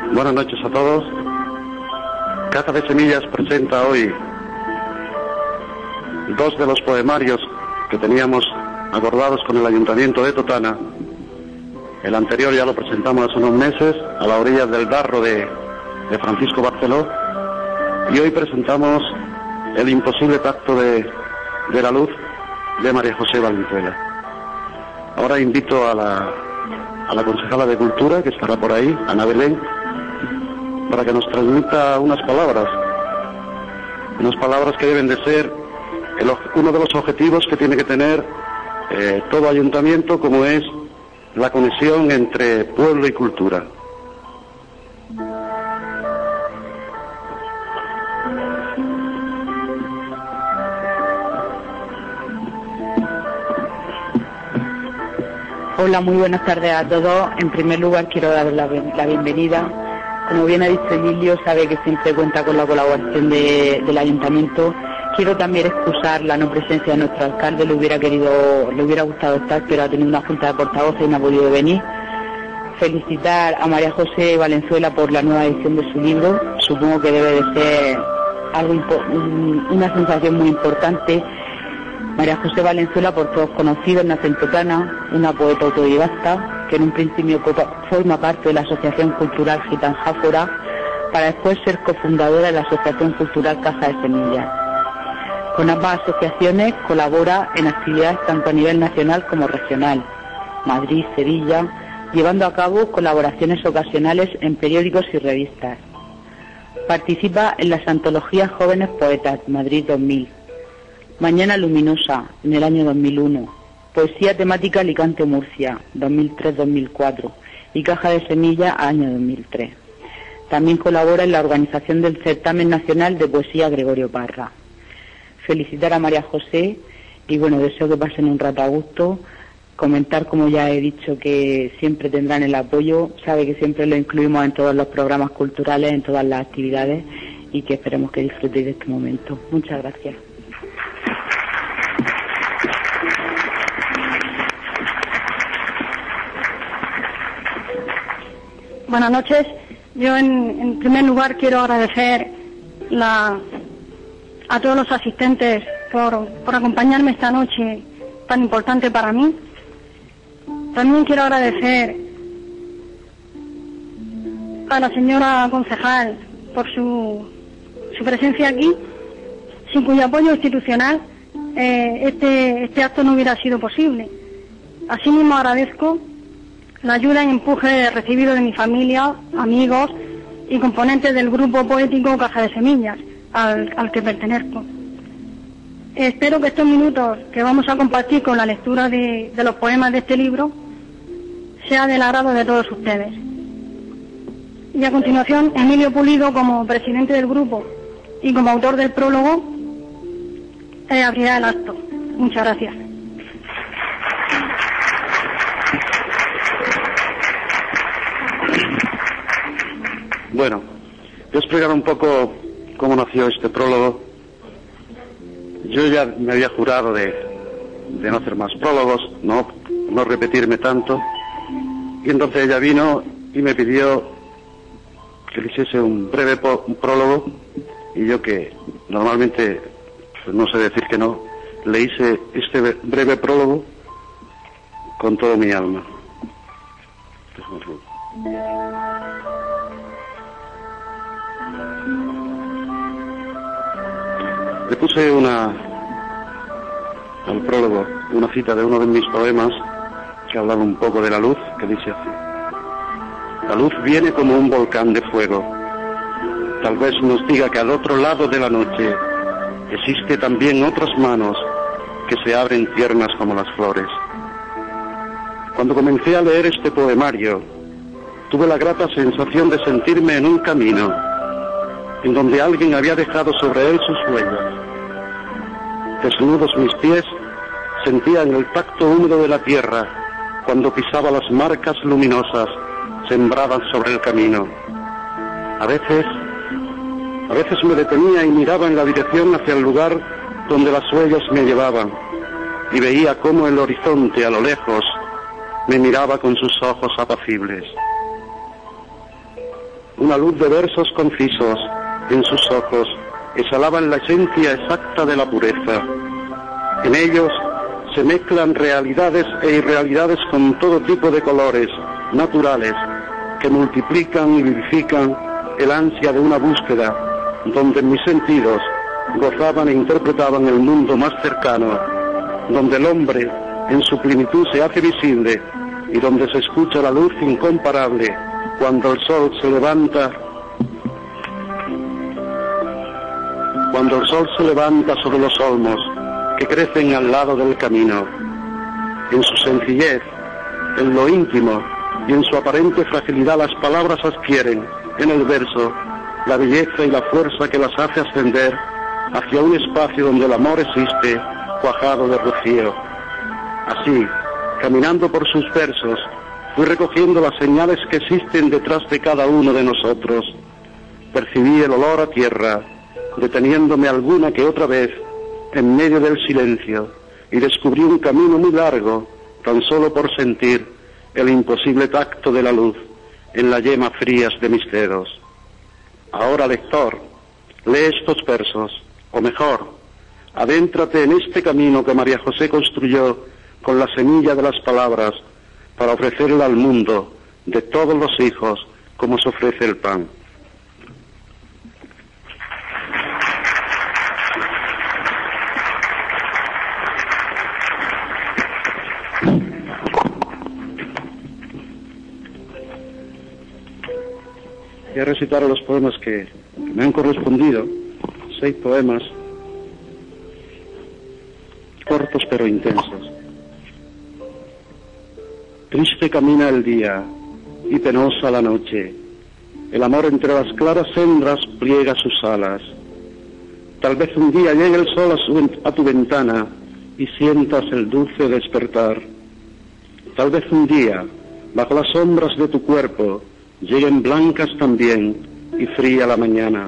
Buenas noches a todos. Caja de Semillas presenta hoy dos de los poemarios que teníamos acordados con el Ayuntamiento de Totana. El anterior ya lo presentamos hace unos meses, a la orilla del Darro de Francisco Barceló, y hoy presentamos El imposible pacto de la luz de María José Valenzuela. Ahora invito a la concejala de Cultura, que estará por ahí, Ana Belén, para que nos transmita unas palabras que deben de ser uno de los objetivos que tiene que tener todo ayuntamiento, como es la conexión entre pueblo y cultura. Hola, muy buenas tardes a todos. En primer lugar quiero dar la bienvenida. Como bien ha dicho Emilio, sabe que siempre cuenta con la colaboración del Ayuntamiento. Quiero también excusar la no presencia de nuestro alcalde, le hubiera gustado estar, pero ha tenido una junta de portavoces y no ha podido venir. Felicitar a María José Valenzuela por la nueva edición de su libro. Supongo que debe de ser una sensación muy importante. María José Valenzuela, por todos conocidos, nace en Totana, una poeta autodidacta que en un principio forma parte de la Asociación Cultural Gitanjáfora, para después ser cofundadora de la Asociación Cultural Caja de Semillas. Con ambas asociaciones colabora en actividades tanto a nivel nacional como regional, Madrid, Sevilla, llevando a cabo colaboraciones ocasionales en periódicos y revistas. Participa en las antologías Jóvenes Poetas, Madrid 2000, Mañana Luminosa, en el año 2001, Poesía Temática Alicante-Murcia, 2003-2004, y Caja de Semillas, año 2003. También colabora en la organización del Certamen Nacional de Poesía Gregorio Parra. Felicitar a María José y bueno, deseo que pasen un rato a gusto. Comentar, como ya he dicho, que siempre tendrán el apoyo. Sabe que siempre lo incluimos en todos los programas culturales, en todas las actividades, y que esperemos que disfrutéis de este momento. Muchas gracias. Buenas noches. Yo en primer lugar quiero agradecer a todos los asistentes por acompañarme esta noche tan importante para mí. También quiero agradecer a la señora concejal por su presencia aquí, sin cuyo apoyo institucional este acto no hubiera sido posible. Asimismo agradezco la ayuda y empuje recibido de mi familia, amigos y componentes del grupo poético Caja de Semillas, al que pertenezco. Espero que estos minutos que vamos a compartir con la lectura de los poemas de este libro sea del agrado de todos ustedes. Y a continuación, Emilio Pulido, como presidente del grupo y como autor del prólogo, abrirá el acto. Muchas gracias. Bueno, voy a explicar un poco cómo nació este prólogo. Yo ya me había jurado de no hacer más prólogos, no repetirme tanto, y entonces ella vino y me pidió que le hiciese un breve prólogo, y yo, que normalmente pues no sé decir que no, le hice este breve prólogo con todo mi alma. Le puse al prólogo una cita de uno de mis poemas que hablaba un poco de la luz, que dice así: la luz viene como un volcán de fuego. Tal vez nos diga que al otro lado de la noche existe también otras manos que se abren tiernas como las flores. Cuando comencé a leer este poemario, tuve la grata sensación de sentirme en un camino en donde alguien había dejado sobre él sus huellas. Desnudos mis pies, sentían el tacto húmedo de la tierra cuando pisaba las marcas luminosas sembradas sobre el camino. A veces me detenía y miraba en la dirección hacia el lugar donde las huellas me llevaban, y veía cómo el horizonte a lo lejos me miraba con sus ojos apacibles. una luz de versos concisos. En sus ojos exhalaban la esencia exacta de la pureza. En ellos se mezclan realidades e irrealidades con todo tipo de colores naturales que multiplican y vivifican el ansia de una búsqueda donde mis sentidos gozaban e interpretaban el mundo más cercano, donde el hombre en su plenitud se hace visible y donde se escucha la luz incomparable cuando el sol se levanta sobre los olmos que crecen al lado del camino. En su sencillez, en lo íntimo y en su aparente fragilidad las palabras adquieren en el verso la belleza y la fuerza que las hace ascender hacia un espacio donde el amor existe, cuajado de rocío. Así, caminando por sus versos, fui recogiendo las señales que existen detrás de cada uno de nosotros. Percibí el olor a tierra, deteniéndome alguna que otra vez en medio del silencio, y descubrí un camino muy largo, tan solo por sentir el imposible tacto de la luz en las yemas frías de mis dedos. Ahora, lector, lee estos versos, o mejor, adéntrate en este camino que María José construyó con la semilla de las palabras para ofrecerla al mundo de todos los hijos como se ofrece el pan. Voy a recitar los poemas que me han correspondido, 6 poemas, cortos pero intensos. Triste camina el día y penosa la noche, el amor entre las claras hembras pliega sus alas. Tal vez un día llegue el sol a tu ventana y sientas el dulce despertar. Tal vez un día, bajo las sombras de tu cuerpo, lleguen blancas también y fría la mañana.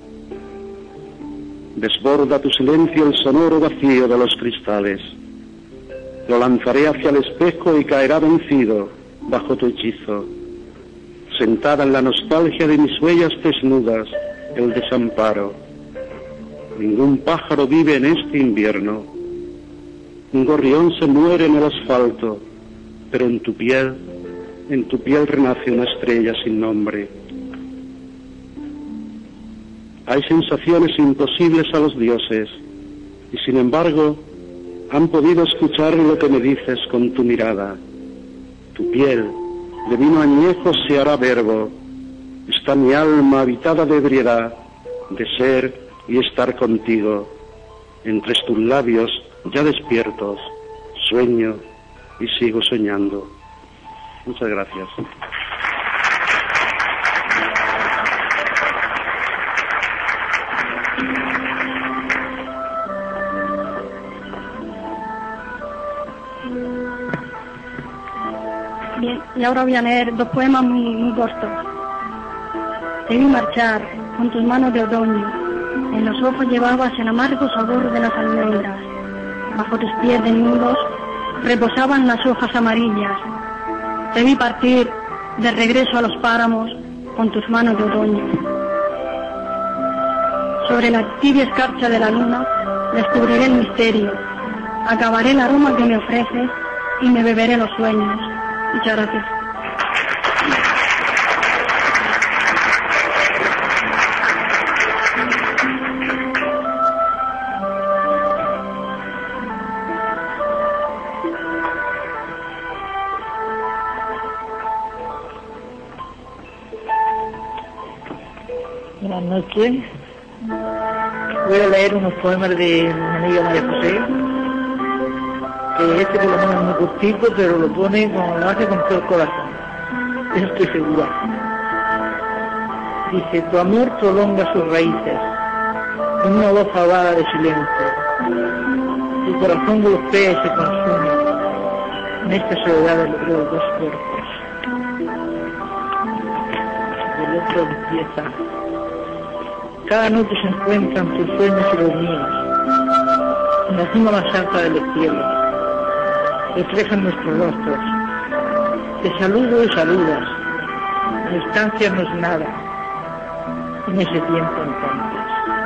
Desborda tu silencio el sonoro vacío de los cristales. Lo lanzaré hacia el espejo y caerá vencido bajo tu hechizo. Sentada en la nostalgia de mis huellas desnudas, el desamparo. Ningún pájaro vive en este invierno. Un gorrión se muere en el asfalto, pero en tu piel renace una estrella sin nombre. Hay sensaciones imposibles a los dioses, y sin embargo han podido escuchar lo que me dices con tu mirada. Tu piel de vino añejo se hará verbo. Está mi alma habitada de ebriedad, de ser y estar contigo. Entre tus labios ya despiertos, sueño y sigo soñando. Muchas gracias. Bien, y ahora voy a leer 2 poemas muy cortos. Te vi marchar con tus manos de otoño, en los ojos llevabas el amargo sabor de las almendras, bajo tus pies desnudos reposaban las hojas amarillas. Te vi partir de regreso a los páramos con tus manos de otoño. Sobre la tibia escarcha de la luna descubriré el misterio, acabaré el aroma que me ofreces y me beberé los sueños. Muchas gracias. Buenas noches. Voy a leer unos poemas de mi amiga María José, que este por lo menos es muy cortito, pero lo hace con todo el corazón. Eso estoy segura. Dice: tu amor prolonga sus raíces en una voz ahogada de silencio. Tu corazón golpea y se consume en esta soledad de los 2 cuerpos. El otro empieza: cada noche se encuentran tus sueños y los míos, en la cima más alta del cielo, reflejan nuestros rostros. Te saludo y saludas, la distancia no es nada, en ese tiempo entonces.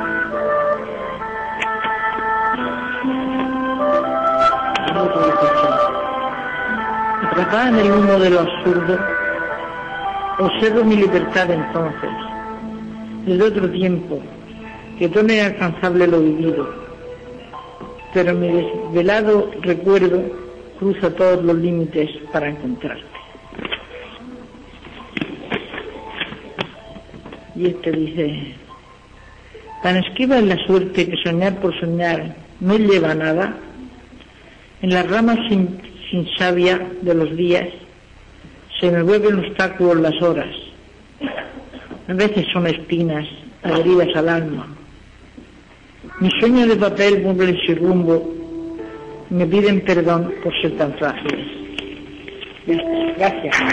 Atrapada en el humo de lo absurdo, observo mi libertad entonces, desde otro tiempo, que todo es inalcanzable lo vivido, pero mi desvelado recuerdo cruza todos los límites para encontrarte. Y este dice: tan esquiva es la suerte que soñar por soñar no lleva a nada. En las ramas sin savia de los días se me vuelven obstáculos las horas. A veces son espinas adheridas al alma. Mis sueños de papel mueven sin rumbo, me piden perdón por ser tan frágiles. Gracias.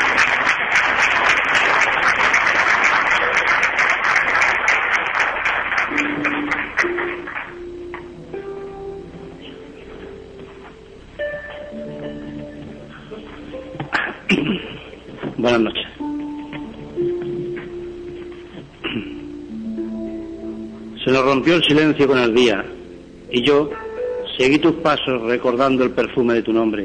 Buenas noches. Se nos rompió el silencio con el día y yo seguí tus pasos recordando el perfume de tu nombre.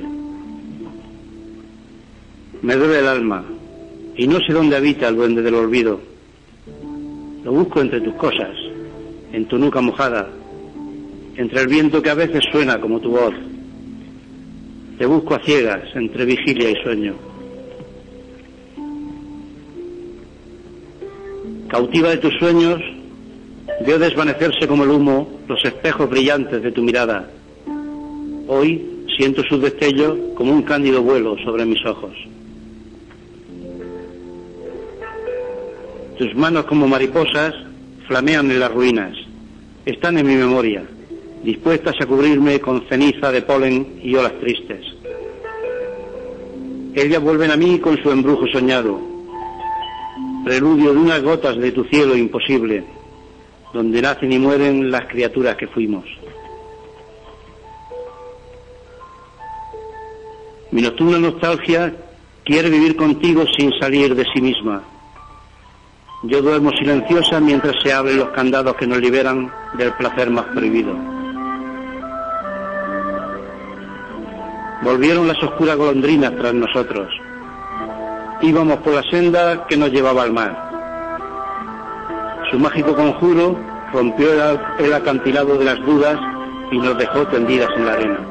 Me duele el alma y no sé dónde habita el duende del olvido. Lo busco entre tus cosas, en tu nuca mojada, entre el viento que a veces suena como tu voz. Te busco a ciegas entre vigilia y sueño. Cautiva de tus sueños, veo desvanecerse como el humo los espejos brillantes de tu mirada. Hoy siento sus destellos como un cándido vuelo sobre mis ojos. Tus manos como mariposas flamean en las ruinas. Están en mi memoria, dispuestas a cubrirme con ceniza de polen y olas tristes. Ellas vuelven a mí con su embrujo soñado, preludio de unas gotas de tu cielo imposible, donde nacen y mueren las criaturas que fuimos. Mi nocturna nostalgia quiere vivir contigo sin salir de sí misma. Yo duermo silenciosa mientras se abren los candados que nos liberan del placer más prohibido. Volvieron las oscuras golondrinas tras nosotros. Íbamos por la senda que nos llevaba al mar. Su mágico conjuro rompió el acantilado de las dudas y nos dejó tendidas en la arena.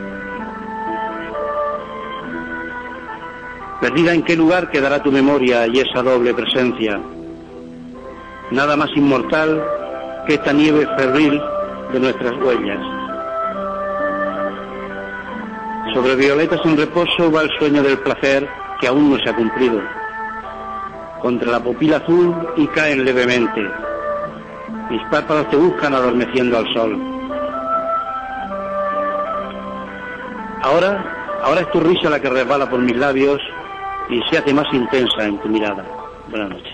Perdida, ¿en qué lugar quedará tu memoria y esa doble presencia? Nada más inmortal que esta nieve febril de nuestras huellas. Sobre violetas en reposo va el sueño del placer que aún no se ha cumplido. Contra la pupila azul y caen levemente. Mis párpados te buscan adormeciendo al sol. Ahora es tu risa la que resbala por mis labios y se hace más intensa en tu mirada. Buenas noches.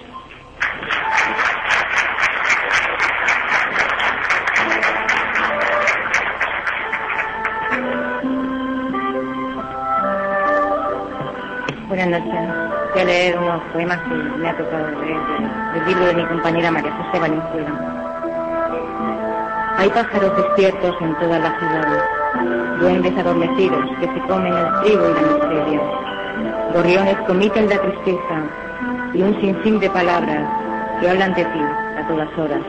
Buenas noches. Voy a leer unos poemas que me ha tocado leer del libro de mi compañera María José Valenzuela. Hay pájaros despiertos en todas las ciudades, duendes adormecidos que se comen el trigo y la miseria, gorriones que omiten la tristeza y un sinfín de palabras que hablan de ti a todas horas.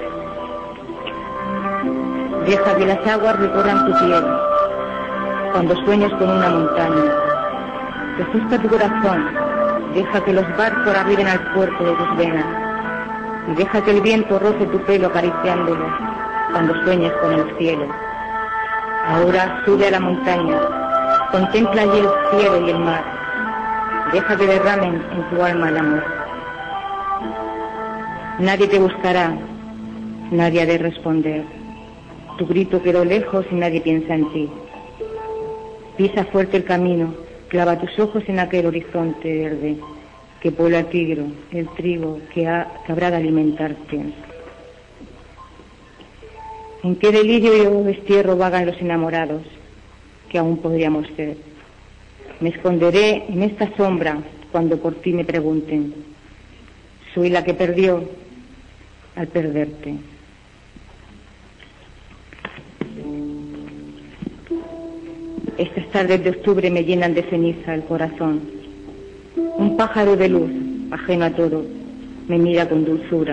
Deja que las aguas recorran tu piel cuando sueñes con una montaña. Refresca tu corazón, deja que los barcos arriben al puerto de tus venas y deja que el viento roce tu pelo acariciándolo cuando sueñes con el cielo. Ahora sube a la montaña, contempla allí el cielo y el mar, deja que derramen en tu alma el amor. Nadie te buscará, nadie ha de responder, tu grito quedó lejos y nadie piensa en ti. Pisa fuerte el camino, clava tus ojos en aquel horizonte verde que puebla el trigo que habrá de alimentarte. ¿En qué delirio y destierro vagan los enamorados que aún podríamos ser? Me esconderé en esta sombra cuando por ti me pregunten. Soy la que perdió, al perderte. Estas tardes de octubre me llenan de ceniza el corazón. Un pájaro de luz, ajeno a todo, me mira con dulzura.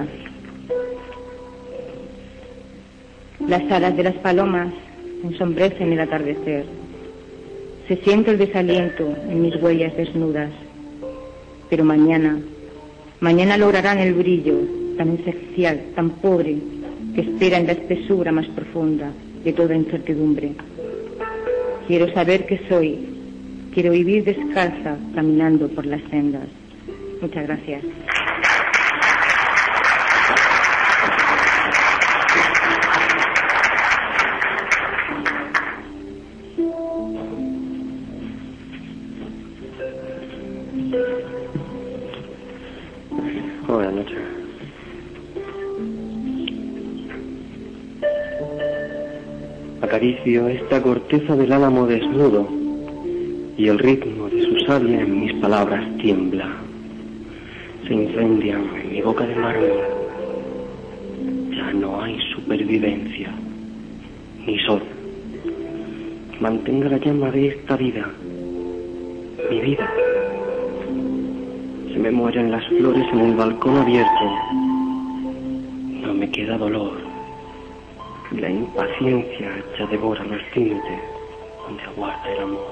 Las alas de las palomas ensombrecen el atardecer. Se siente el desaliento en mis huellas desnudas. Pero mañana lograrán el brillo tan esencial, tan pobre, que espera en la espesura más profunda de toda incertidumbre. Quiero saber qué soy. Quiero vivir descalza, caminando por las sendas. Muchas gracias. Buenas noches. Acaricio esta corteza del álamo desnudo y el ritmo de su savia en mis palabras tiembla. Se incendian en mi boca de mármol. Ya no hay supervivencia, ni sol. Mantenga la llama de esta vida, mi vida. Se me mueren las flores en el balcón abierto. No me queda dolor. La impaciencia ya devora los límites donde aguarda el amor.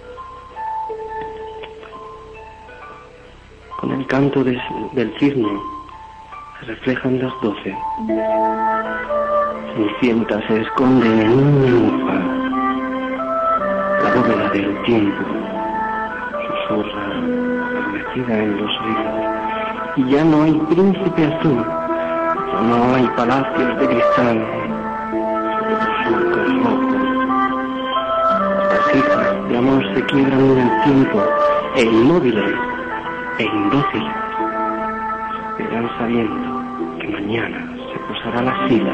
Con el canto del cisne se reflejan las 12. Cenicienta se esconde en un ninfa. La bóveda del tiempo susurra adormecida en los oídos. Y ya no hay príncipe azul, ya no hay palacios de cristal. Surcos rojos. Las hijas de amor se quiebran en el tiempo, e inmóviles e indóciles, esperan sabiendo que mañana se posará la sila.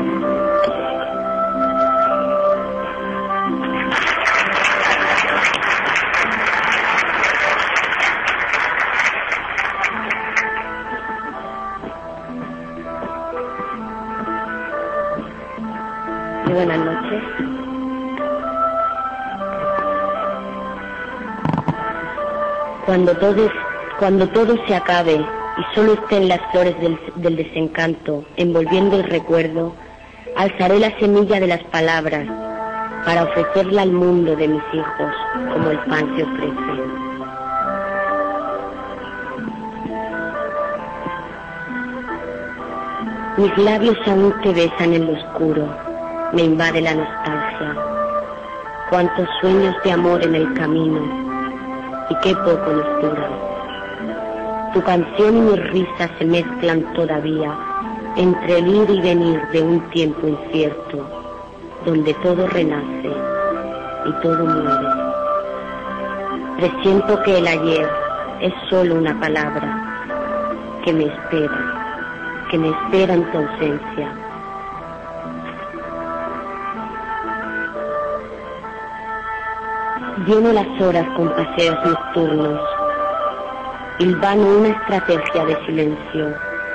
Buenas noches. Cuando todo se acabe y solo estén las flores del desencanto envolviendo el recuerdo, alzaré la semilla de las palabras para ofrecerla al mundo de mis hijos como el pan se ofrece. Mis labios aún te besan en lo oscuro, me invade la nostalgia. Cuántos sueños de amor en el camino, y qué poco nos dura. Tu canción y mi risa se mezclan todavía entre el ir y venir de un tiempo incierto, donde todo renace y todo muere. Presiento que el ayer es solo una palabra que me espera en tu ausencia. Lleno las horas con paseos nocturnos, hilvano una estrategia de silencio,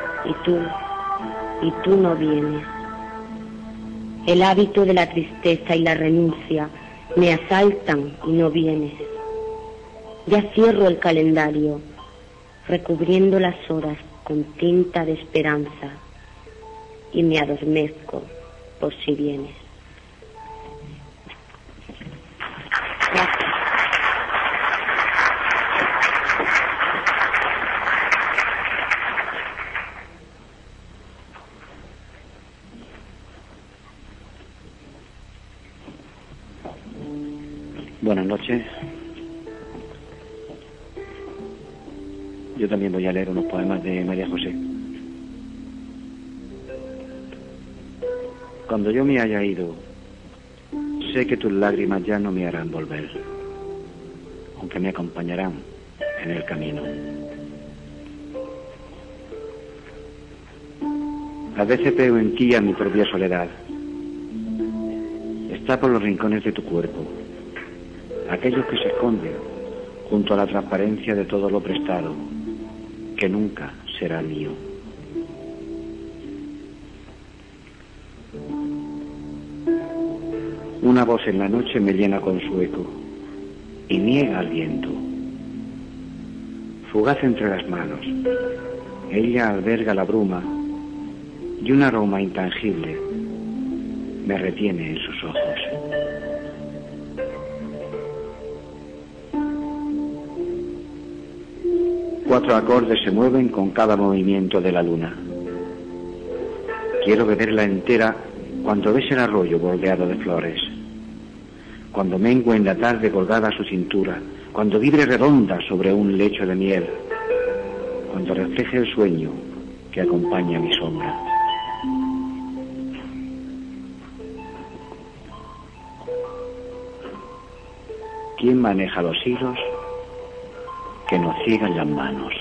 y tú no vienes. El hábito de la tristeza y la renuncia me asaltan y no vienes. Ya cierro el calendario, recubriendo las horas con tinta de esperanza, y me adormezco por si vienes. Buenas noches. Yo también voy a leer unos poemas de María José. Cuando yo me haya ido, sé que tus lágrimas ya no me harán volver, aunque me acompañarán en el camino. A veces veo en ti a mi propia soledad. Está por los rincones de tu cuerpo, aquellos que se esconden junto a la transparencia de todo lo prestado, que nunca será mío. Una voz en la noche me llena con su eco y niega al viento. Fugaz entre las manos, ella alberga la bruma y un aroma intangible me retiene en sus ojos. Cuatro acordes se mueven con cada movimiento de la luna. Quiero beberla entera cuando ves el arroyo bordeado de flores, cuando mengue en la tarde colgada a su cintura, cuando vibre redonda sobre un lecho de miel, cuando refleje el sueño que acompaña mi sombra. ¿Quién maneja los hilos que nos ciegan las manos?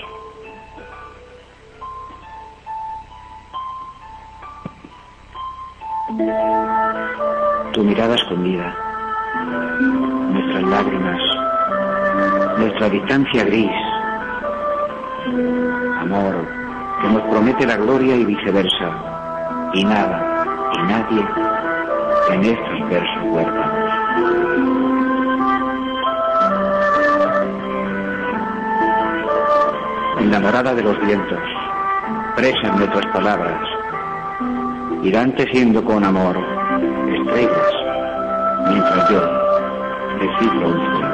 Tu mirada escondida, nuestras lágrimas, nuestra distancia gris, amor que nos promete la gloria y viceversa, y nada y nadie en estos versos huérfanos. Enamorada de los vientos, presa en nuestras palabras, irán teciendo con amor estrellas, mientras yo descifro un sueño.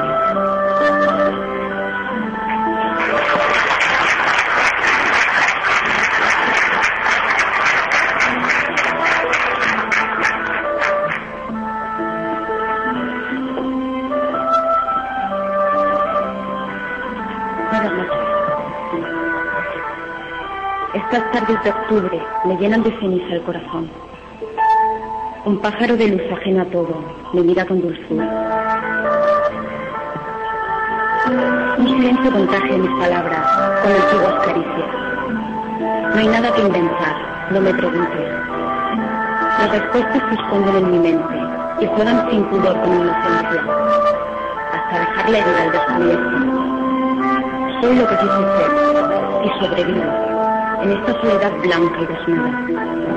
Buenas noches. Estas tardes de octubre me llenan de ceniza el corazón. Un pájaro de luz ajeno a todo me mira con dulzura. Un silencio contagia mis palabras con antiguas caricias. No hay nada que inventar, no me preguntes. Las respuestas se esconden en mi mente y juegan sin pudor con mi inocencia, hasta dejarla herida al descubierto. Soy lo que quise ser y sobrevivo en esta soledad blanca y desnuda.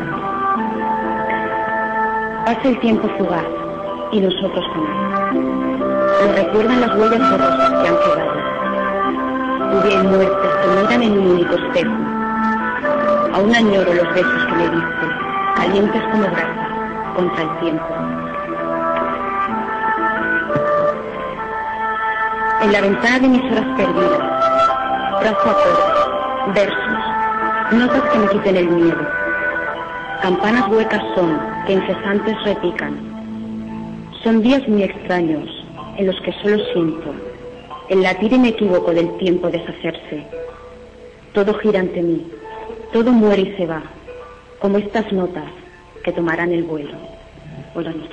Pasa el tiempo fugaz y nosotros con él. Nos recuerdan las huellas borrosas que han quedado. Vida y muerte se miran en un único espejo. Aún añoro los besos que me diste, calientes como brasa, contra el tiempo. En la ventana de mis horas perdidas, trazo acordes, versos, notas que me quiten el miedo. Campanas huecas son, que incesantes repican. Son días muy extraños, en los que solo siento el latir inequívoco del tiempo deshacerse. Todo gira ante mí, todo muere y se va, como estas notas que tomarán el vuelo. Buenas noches.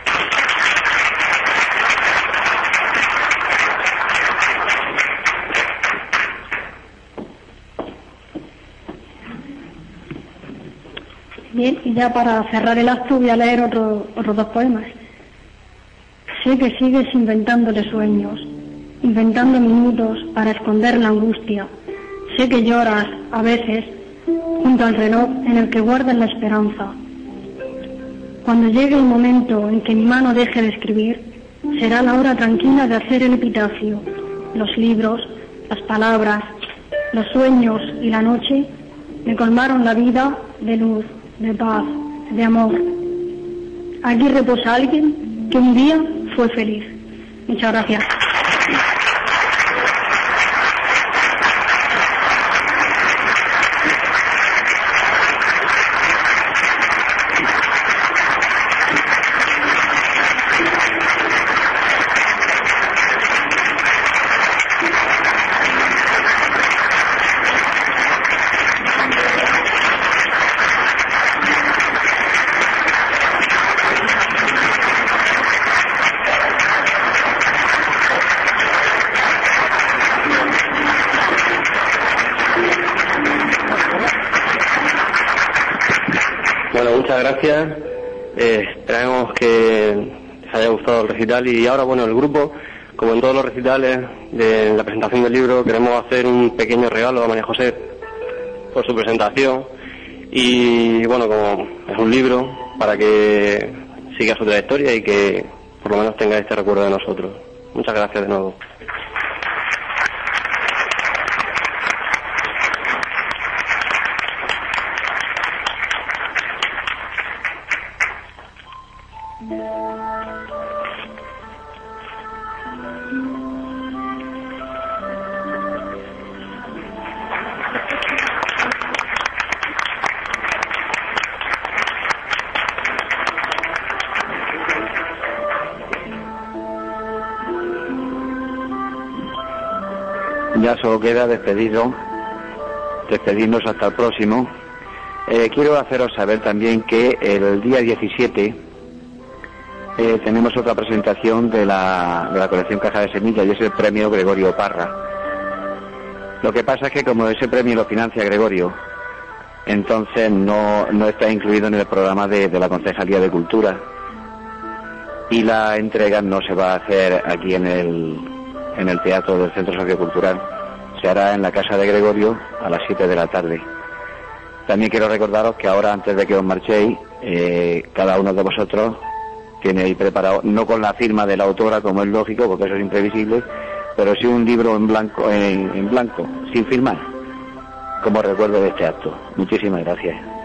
Bien, y ya para cerrar el acto voy a leer otros dos poemas. Sé que sigues inventándole sueños, inventando minutos para esconder la angustia. Sé que lloras, a veces, junto al reloj en el que guardas la esperanza. Cuando llegue el momento en que mi mano deje de escribir, será la hora tranquila de hacer el epitafio. Los libros, las palabras, los sueños y la noche me colmaron la vida de luz, de paz, de amor. Aquí reposa alguien que un día fue feliz. Muchas gracias. Bueno, muchas gracias. Esperamos que les haya gustado el recital y ahora, bueno, el grupo, como en todos los recitales de la presentación del libro, queremos hacer un pequeño regalo a María José por su presentación y, bueno, como es un libro, para que siga su trayectoria y que por lo menos tenga este recuerdo de nosotros. Muchas gracias de nuevo. Ya solo queda despedirnos hasta el próximo. Quiero haceros saber también que el día 17 tenemos otra presentación de la colección Caja de Semillas, y es el premio Gregorio Parra. Lo que pasa es que como ese premio lo financia Gregorio, entonces no está incluido en el programa de la Concejalía de Cultura, y la entrega no se va a hacer aquí en el teatro del Centro Sociocultural, se hará en la casa de Gregorio a las 7 de la tarde. También quiero recordaros que ahora, antes de que os marchéis, cada uno de vosotros tiene ahí preparado, no con la firma de la autora, como es lógico, porque eso es imprevisible, pero sí un libro en blanco, sin firmar, como recuerdo de este acto. Muchísimas gracias.